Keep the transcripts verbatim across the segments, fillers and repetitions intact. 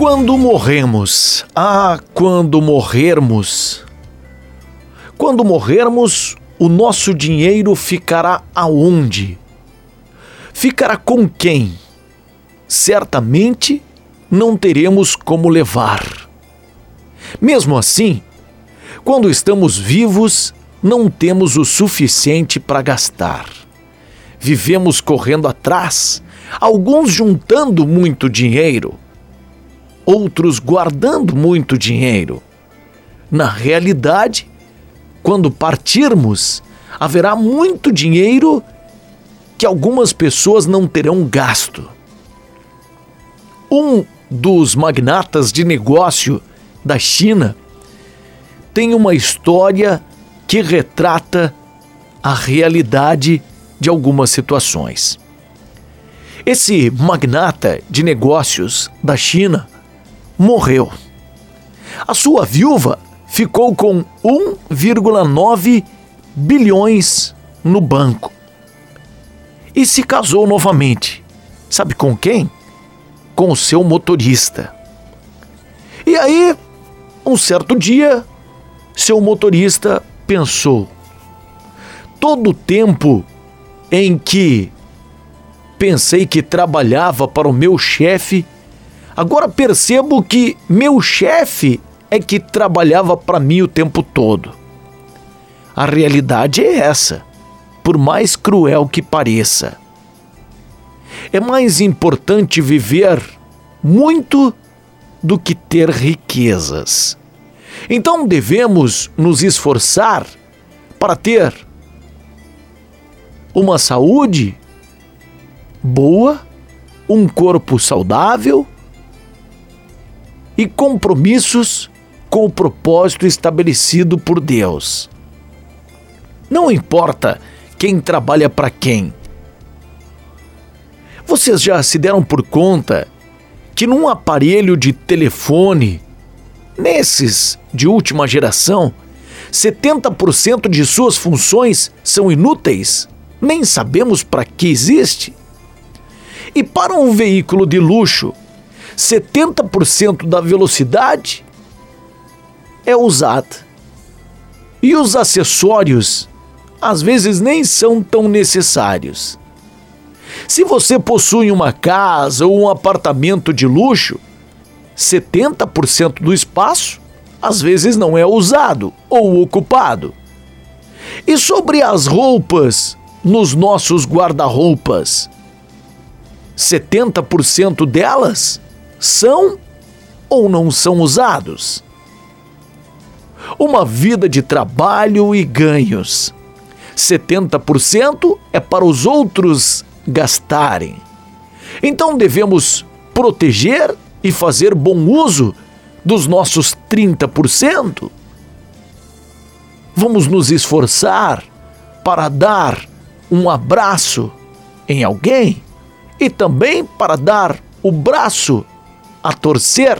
Quando morremos, ah, quando morrermos, quando morrermos, o nosso dinheiro ficará aonde? Ficará com quem? Certamente não teremos como levar. Mesmo assim, quando estamos vivos, não temos o suficiente para gastar. Vivemos correndo atrás, alguns juntando muito dinheiro, outros guardando muito dinheiro. Na realidade, quando partirmos, haverá muito dinheiro que algumas pessoas não terão gasto. Um dos magnatas de negócio da China tem uma história que retrata a realidade de algumas situações. Esse magnata de negócios da China morreu. A sua viúva ficou com um vírgula nove bilhões no banco e se casou novamente. Sabe com quem? Com o seu motorista. E aí, um certo dia, seu motorista pensou: todo o tempo em que pensei que trabalhava para o meu chefe, agora percebo que meu chefe é que trabalhava para mim o tempo todo. A realidade é essa, por mais cruel que pareça. É mais importante viver muito do que ter riquezas. Então devemos nos esforçar para ter uma saúde boa, um corpo saudável e compromissos com o propósito estabelecido por Deus. Não importa quem trabalha para quem. Vocês já se deram por conta que num aparelho de telefone, nesses de última geração, setenta por cento de suas funções são inúteis? Nem sabemos para que existe. E para um veículo de luxo, setenta por cento da velocidade é usada. E os acessórios, às vezes, nem são tão necessários. Se você possui uma casa ou um apartamento de luxo, setenta por cento do espaço, às vezes, não é usado ou ocupado. E sobre as roupas nos nossos guarda-roupas, setenta por cento delas são ou não são usados. Uma vida de trabalho e ganhos, setenta por cento é para os outros gastarem. Então devemos proteger e fazer bom uso dos nossos trinta por cento. Vamos nos esforçar para dar um abraço em alguém e também para dar o braço a torcer.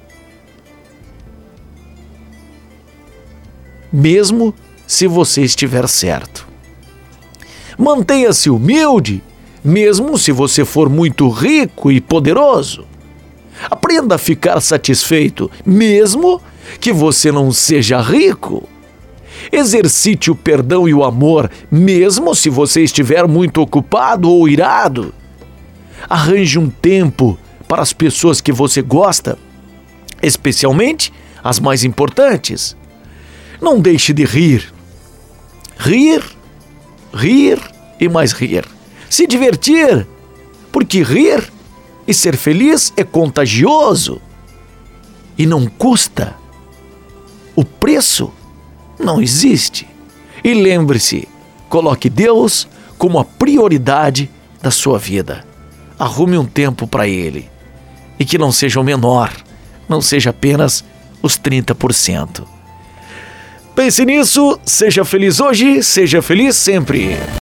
Mesmo se você estiver certo. Mantenha-se humilde, mesmo se você for muito rico e poderoso. Aprenda a ficar satisfeito, mesmo que você não seja rico. Exercite o perdão e o amor, mesmo se você estiver muito ocupado ou irado. Arranje um tempo para as pessoas que você gosta, especialmente as mais importantes. Não deixe de rir. Rir, rir e mais rir. Se divertir, porque rir e ser feliz é contagioso e não custa. O preço não existe. E lembre-se, coloque Deus como a prioridade da sua vida. Arrume um tempo para Ele. E que não seja o menor, não seja apenas os trinta por cento. Pense nisso, seja feliz hoje, seja feliz sempre.